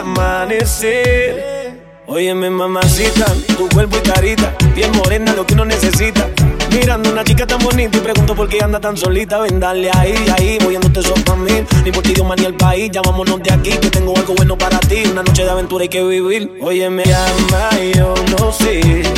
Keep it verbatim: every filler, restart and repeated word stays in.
amanecer. Óyeme, mamacita, tu cuerpo y carita, piel morena, lo que uno necesita. Mirando una chica tan bonita y pregunto por qué anda tan solita. Ven, dale ahí, ahí, moviéndote eso pa' mí. Ni por ti, Dios, ni el país, ya vámonos de aquí, que tengo algo bueno para ti. Una noche de aventura hay que vivir. Óyeme, llama, yo no sé